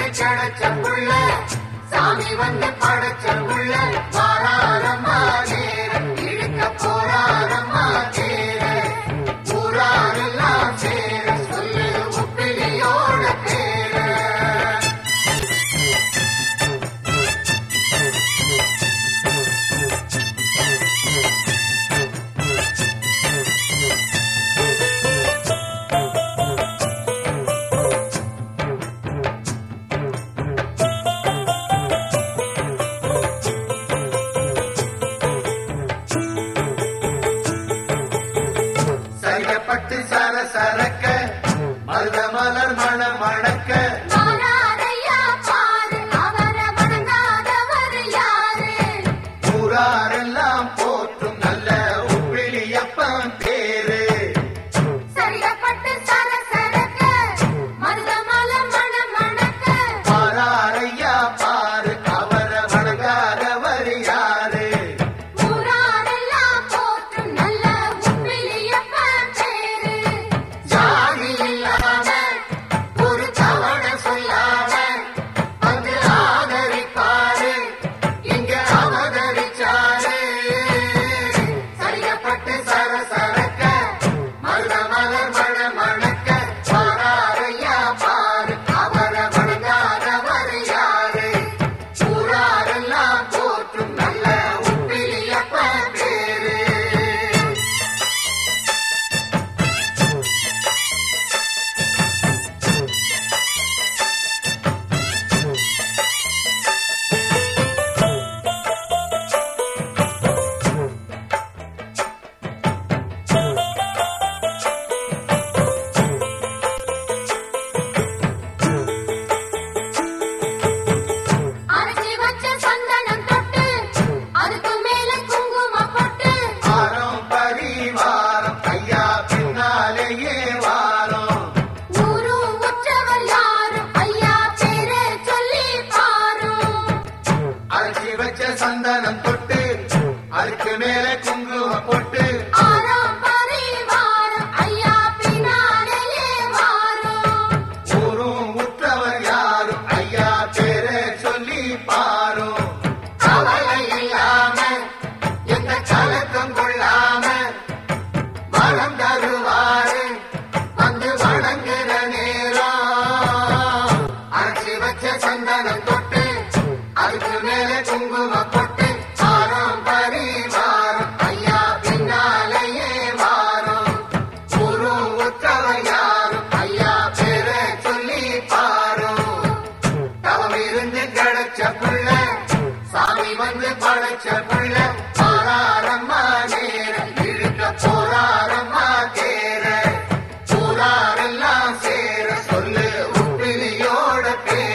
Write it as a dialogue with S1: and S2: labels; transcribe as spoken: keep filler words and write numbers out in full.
S1: கிடைச்ச புள்ள சாமி வந்து படைச்ச புள்ள வாராரம்மா நேர இழுக்க போறாரம்மா தேர ஊராரெல்லாம் சேர சொல்லு உப்பிலியோட பேர. பட்டு சர சரக்க மருத மலர் மண மணக்க ஊராரெல்லாம் போற்றும் நல்ல உப்பிலியப்பன் பேரு.
S2: சரிகப்பட்டு சர சரக்க மருத மலர் மண மணக்க
S1: பாராரையா பாரு அவர வணங்காதவர் யாரு.
S2: ஊராரெல்லாம் போற்றும் நல்ல உப்பிலியப்பன் பேரு.
S1: ஜாதி இல்லாம ஒரு தவண சொல்லாம வந்து ஆதரிப்பாரு இங்க அவதரிச்சாரு. சரிகப்பட்டு சர சரக்க மருத மலர் மண மணக்க பாராரையா பாரு அவர வணங்காதவர் யாரு. ஊராரெல்லாம் போற்றும் நல்ல உப்பிலியப்பன் பேரு.
S2: அரைச்சி வச்ச சந்தனம் தொட்டு அதுக்கு மேல குங்குமம் போட்டு
S1: ஆரம் பரிவாரம் ஐயா பின்னாலேயே வாரம்.
S2: ஊரு உற்றவர் யாரும் ஐயா பேரை சொல்லி பாரும்.
S1: அரைச்சி வச்ச சந்தனம் தொட்டு அதுக்கு மேல குங்குமம் போட்டு
S2: ஆரம் பரிவாரம் ஐயா பின்னாலேயே வாரும்.
S1: ஊரும் உற்றவர் யாரும் ஐயா பேரை சொல்லி பாரும். கவலை இல்லாம எந்த கலக்கம் கொள்ளாம வரம் தருவாரு வந்து வணங்குற நேரம். அரைச்சி வச்ச சந்தனம் தொட்டு அதுக்கு மேல குங்குமம் போட்டு ஆரம் பரிவாரம் ஐயா பின்னாலேயே வாரம். ஊரும் உற்றவர் யாரும் ஐயா பேரை சொல்லி பாரும். தவம் இருந்து கிடைச்ச புள்ள சாமி வந்து படைச்ச புள்ள பாராரம்மா நேர இழுக்க போறாரம்மா தேர ஊராரெல்லாம் சேர சொல்லு உப்பிலியோட பேர.